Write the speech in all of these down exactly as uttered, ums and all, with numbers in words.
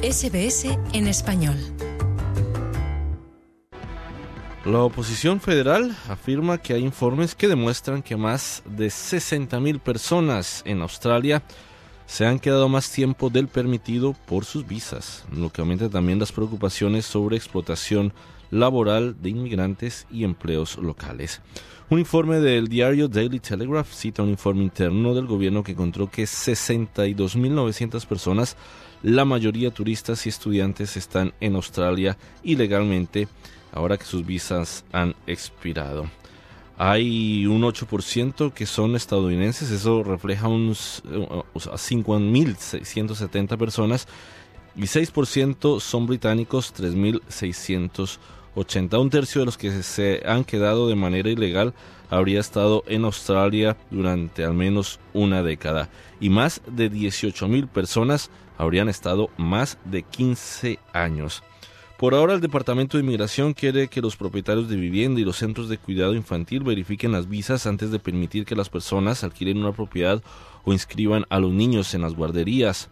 S B S en español. La oposición federal afirma que hay informes que demuestran que más de sesenta mil personas en Australia se han quedado más tiempo del permitido por sus visas, lo que aumenta también las preocupaciones sobre explotación laboral de inmigrantes y empleos locales. Un informe del diario Daily Telegraph cita un informe interno del gobierno que encontró que sesenta y dos mil novecientas personas, la mayoría turistas y estudiantes, están en Australia ilegalmente ahora que sus visas han expirado. Hay un ocho por ciento que son estadounidenses, eso refleja unos cinco mil seiscientos setenta personas, y seis por ciento son británicos, tres mil seiscientos ochenta. Un tercio de los que se han quedado de manera ilegal habría estado en Australia durante al menos una década, y más de dieciocho mil personas habrían estado más de quince años. Por ahora, el Departamento de Inmigración quiere que los propietarios de vivienda y los centros de cuidado infantil verifiquen las visas antes de permitir que las personas alquilen una propiedad o inscriban a los niños en las guarderías.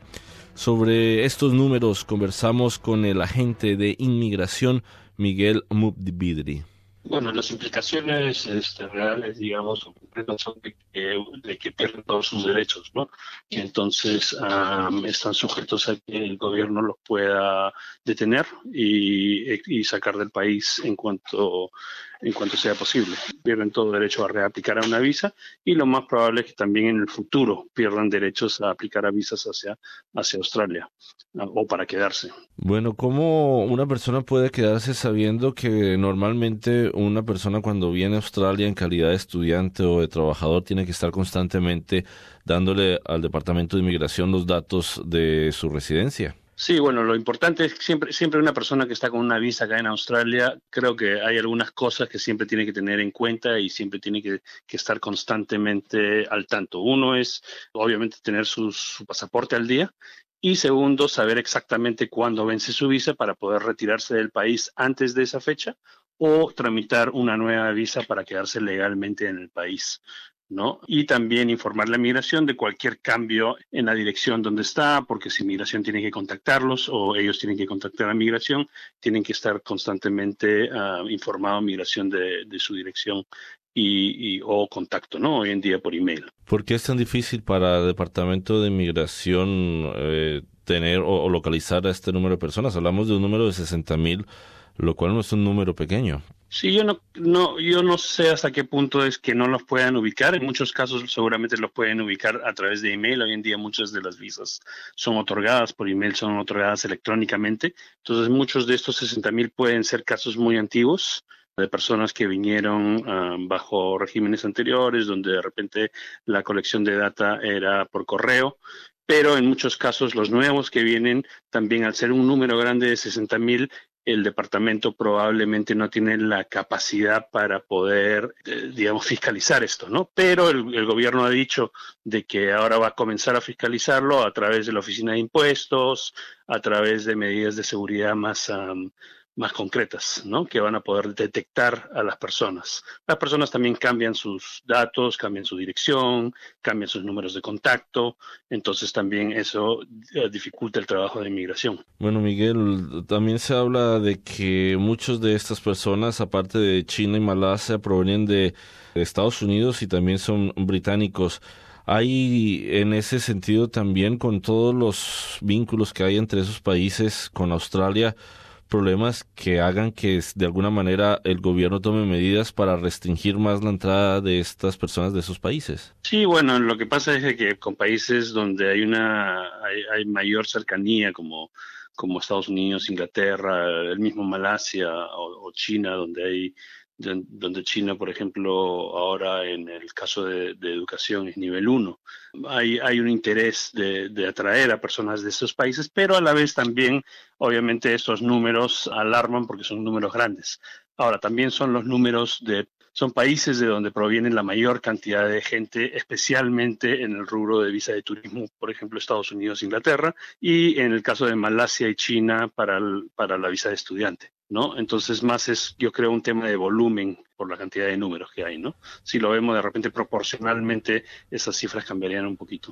Sobre estos números conversamos con el agente de inmigración Miguel Mubidri. Bueno, las implicaciones este, reales, digamos, o concretas son de que, de que pierden todos sus derechos, ¿no? Y entonces um, están sujetos a que el gobierno los pueda detener y, y sacar del país en cuanto, en cuanto sea posible. Pierden todo derecho a reaplicar a una visa y lo más probable es que también en el futuro pierdan derechos a aplicar a visas hacia, hacia Australia o para quedarse. Bueno, ¿cómo una persona puede quedarse sabiendo que normalmente una persona cuando viene a Australia en calidad de estudiante o de trabajador tiene que estar constantemente dándole al Departamento de Inmigración los datos de su residencia? Sí, bueno, lo importante es que siempre, siempre una persona que está con una visa acá en Australia, creo que hay algunas cosas que siempre tiene que tener en cuenta y siempre tiene que, que estar constantemente al tanto. Uno es, obviamente, tener su, su pasaporte al día. Y segundo, saber exactamente cuándo vence su visa para poder retirarse del país antes de esa fecha o tramitar una nueva visa para quedarse legalmente en el país, ¿no? Y también informar a la migración de cualquier cambio en la dirección donde está, porque si migración tiene que contactarlos o ellos tienen que contactar a migración, tienen que estar constantemente uh, informado a migración de, de su dirección y, y o contacto, ¿no? Hoy en día por email. ¿Por qué es tan difícil para el Departamento de Inmigración eh, tener o, o localizar a este número de personas? Hablamos de un número de sesenta mil, lo cual no es un número pequeño. Sí, yo no, no, yo no sé hasta qué punto es que no los puedan ubicar. En muchos casos seguramente los pueden ubicar a través de email. Hoy en día muchas de las visas son otorgadas por email, son otorgadas electrónicamente. Entonces muchos de estos sesenta mil pueden ser casos muy antiguos, de personas que vinieron uh, bajo regímenes anteriores, donde de repente la colección de data era por correo, pero en muchos casos los nuevos que vienen, también al ser un número grande de sesenta mil, el departamento probablemente no tiene la capacidad para poder, eh, digamos, fiscalizar esto, ¿no? Pero el, el gobierno ha dicho de que ahora va a comenzar a fiscalizarlo a través de la Oficina de Impuestos, a través de medidas de seguridad más... Um, más concretas, ¿no? Que van a poder detectar a las personas. Las personas también cambian sus datos, cambian su dirección, cambian sus números de contacto, entonces también eso eh, dificulta el trabajo de inmigración. Bueno, Miguel, también se habla de que muchas de estas personas, aparte de China y Malasia, provienen de Estados Unidos y también son británicos. Hay en ese sentido también, con todos los vínculos que hay entre esos países con Australia, problemas que hagan que de alguna manera el gobierno tome medidas para restringir más la entrada de estas personas de esos países. Sí, bueno, lo que pasa es que con países donde hay una hay, hay mayor cercanía, como como Estados Unidos, Inglaterra, el mismo Malasia o, o China, donde hay donde China, por ejemplo, ahora en el caso de, de educación es nivel uno. Hay, hay un interés de, de atraer a personas de estos países, pero a la vez también, obviamente, estos números alarman porque son números grandes. Ahora, también son los números de, son países de donde proviene la mayor cantidad de gente, especialmente en el rubro de visa de turismo, por ejemplo, Estados Unidos, Inglaterra, y en el caso de Malasia y China para, el, para la visa de estudiante, ¿no? Entonces, más es, yo creo, un tema de volumen por la cantidad de números que hay, ¿no? Si lo vemos de repente proporcionalmente, esas cifras cambiarían un poquito.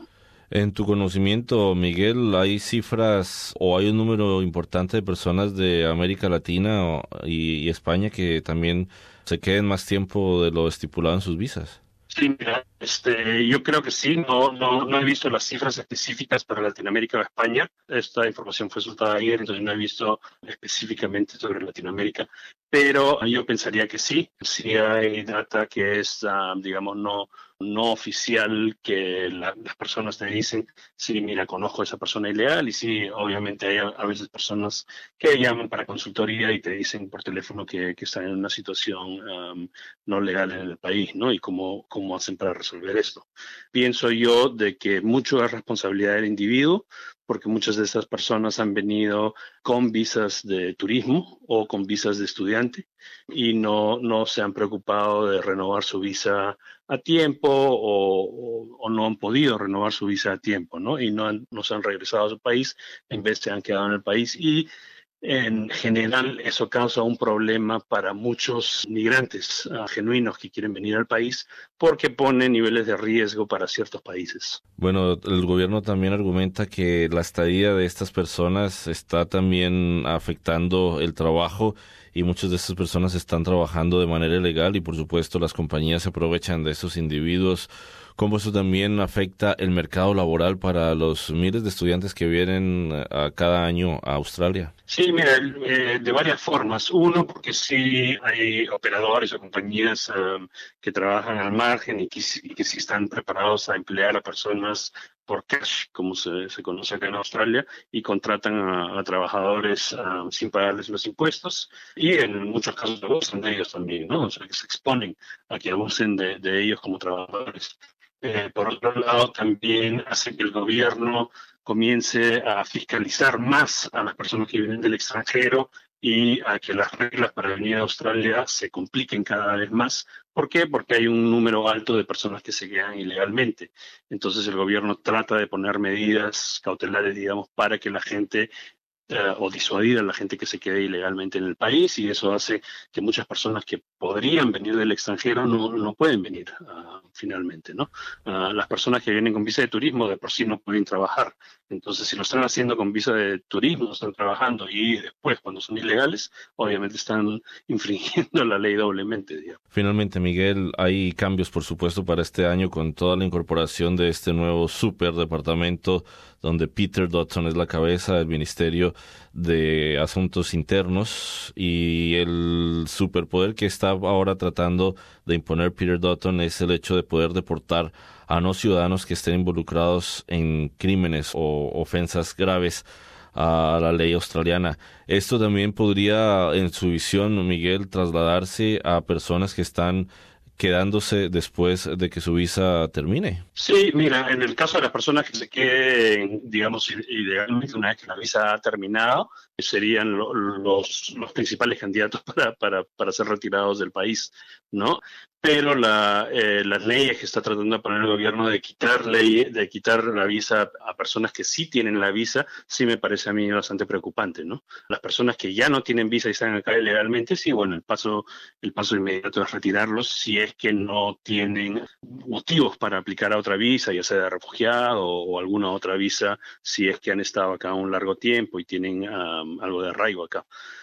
En tu conocimiento, Miguel, ¿hay cifras o hay un número importante de personas de América Latina o, y, y España que también se queden más tiempo de lo estipulado en sus visas? Sí, mira, este, yo creo que sí, no, no, no he visto las cifras específicas para Latinoamérica o España. Esta información fue soltada ayer, entonces no he visto específicamente sobre Latinoamérica, pero yo pensaría que sí, sí hay data que es, uh, digamos, no, no oficial, que la, las personas te dicen, sí, mira, conozco a esa persona ilegal, y sí, obviamente hay a, a veces personas que llaman para consultoría y te dicen por teléfono que, que están en una situación um, no legal en el país, ¿no? Y cómo, cómo hacen para resolver esto. Pienso yo de que mucho es responsabilidad del individuo, porque muchas de estas personas han venido con visas de turismo o con visas de estudiante y no, no se han preocupado de renovar su visa a tiempo o, o, o no han podido renovar su visa a tiempo, ¿no? Y no, han, no se han regresado a su país, en vez se han quedado en el país. Y en general eso causa un problema para muchos migrantes uh, genuinos que quieren venir al país, porque pone niveles de riesgo para ciertos países. Bueno, el gobierno también argumenta que la estadía de estas personas está también afectando el trabajo y muchas de estas personas están trabajando de manera ilegal y por supuesto las compañías se aprovechan de esos individuos. ¿Cómo eso también afecta el mercado laboral para los miles de estudiantes que vienen a cada año a Australia? Sí, mira, eh, de varias formas. Uno, porque sí hay operadores o compañías um, que trabajan al margen y que, y que sí están preparados a emplear a personas por cash, como se, se conoce acá en Australia, y contratan a, a trabajadores um, sin pagarles los impuestos, y en muchos casos abusan de ellos también, ¿no? O sea, que se exponen a que abusen de, de ellos como trabajadores. Eh, por otro lado, también hace que el gobierno comience a fiscalizar más a las personas que vienen del extranjero y a que las reglas para venir a Australia se compliquen cada vez más. ¿Por qué? Porque hay un número alto de personas que se quedan ilegalmente. Entonces el gobierno trata de poner medidas cautelares, digamos, para que la gente Uh, o disuadir a la gente que se quede ilegalmente en el país, y eso hace que muchas personas que podrían venir del extranjero no, no pueden venir uh, finalmente, ¿no? Uh, las personas que vienen con visa de turismo de por sí no pueden trabajar. Entonces, si lo están haciendo con visa de turismo, están trabajando, y después, cuando son ilegales, obviamente están infringiendo la ley doblemente, digamos. Finalmente, Miguel, hay cambios, por supuesto, para este año con toda la incorporación de este nuevo superdepartamento donde Peter Dutton es la cabeza del Ministerio de Asuntos Internos, y el superpoder que está ahora tratando de imponer Peter Dutton es el hecho de poder deportar a no ciudadanos que estén involucrados en crímenes o ofensas graves a la ley australiana. Esto también podría, en su visión, Miguel, trasladarse a personas que están quedándose después de que su visa termine. Sí, mira, en el caso de las personas que se queden, digamos, ilegalmente una vez que la visa ha terminado, serían lo, los, los principales candidatos para, para, para ser retirados del país, ¿no? Pero la, eh, las leyes que está tratando de poner el gobierno de quitar ley, de quitar la visa a personas que sí tienen la visa, sí me parece a mí bastante preocupante, ¿no? Las personas que ya no tienen visa y están acá ilegalmente, sí, bueno, el paso, el paso inmediato es retirarlos si es que no tienen motivos para aplicar a otra visa, ya sea de refugiado o, o alguna otra visa, si es que han estado acá un largo tiempo y tienen um, algo de arraigo acá.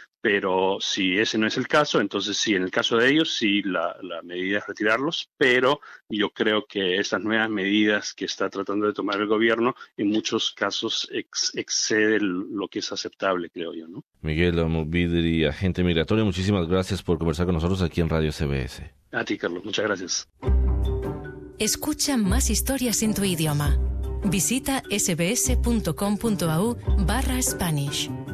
Pero si ese no es el caso, entonces sí, en el caso de ellos, sí, la, la medida es retirarlos, pero yo creo que estas nuevas medidas que está tratando de tomar el gobierno, en muchos casos ex, excede lo que es aceptable, creo yo, ¿no? Miguel Almovidri, agente migratorio, muchísimas gracias por conversar con nosotros aquí en Radio S B S. A ti, Carlos, muchas gracias. Escucha más historias en tu idioma. Visita sbs.com.au barra Spanish.